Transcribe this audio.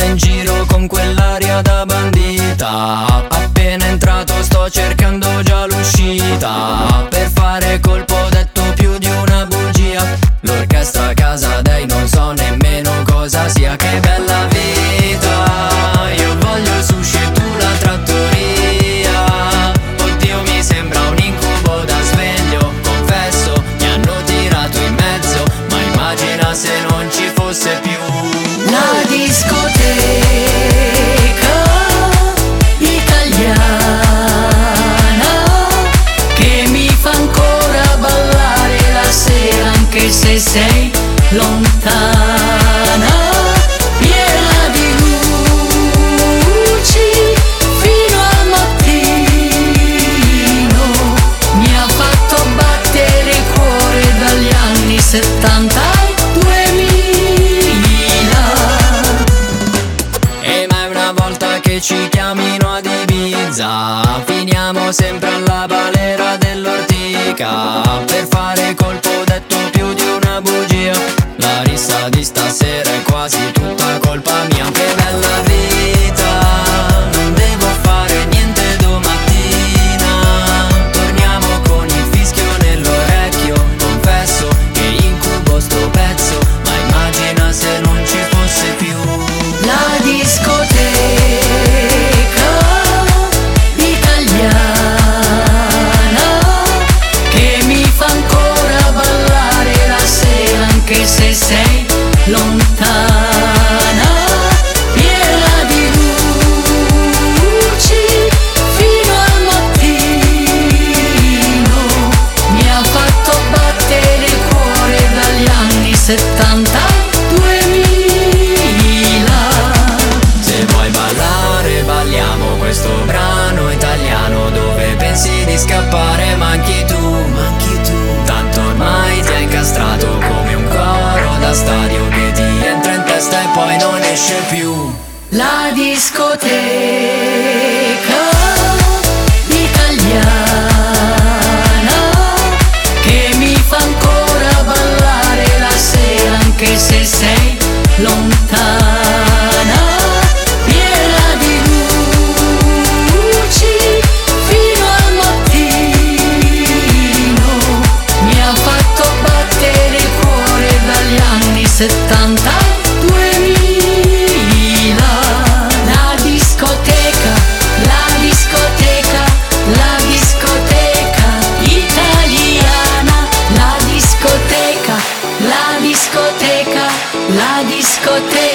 in giro con quell'aria da bandita. Appena entrato sto cercando già l'uscita, per fare colpo ho detto più di una bugia. L'orchestra a casa dei non so nemmeno cosa sia, che bella vita. Io voglio il sushi e tu la trattoria. Oddio, mi sembra un incubo da sveglio, confesso, mi hanno tirato in mezzo, ma immagina se non ci fosse più la discoteca italiana, che mi fa ancora ballare la sera anche se sei lontana, piena di luci fino al mattino. Mi ha fatto battere il cuore dagli anni 70 al 2000. E mai una volta che ci chiamino ad Ibiza, finiamo sempre alla balera dell'Ortica. Per fare colpo ho detto più di una bugia, la rissa di stasera è quasi tutta colpa mia. Che bella vita, non devo fare niente domattina. Torniamo con il fischio nell'orecchio, confesso che incubo sto pezzo, ma immagina se non ci fosse più La discoteca italiana, che mi fa ancora ballare la sera anche se sei lontana, piena di luci fino al mattino. Mi ha fatto battere il cuore dagli anni 70 al 2000. Se vuoi ballare balliamo questo brano italiano, dove pensi di scappare manchi tu. Tanto ormai ti hai incastrato come un coro da stadio che ti entra in testa e poi non esce più. La discoteca italiana, che mi fa ancora ballare la sera anche se sei lontana, piena di luci fino al mattino. Mi ha fatto battere il cuore dagli anni 70 al 2000. La discoteca, la discoteca, la discoteca italiana, la discoteca, la discoteca, la discoteca.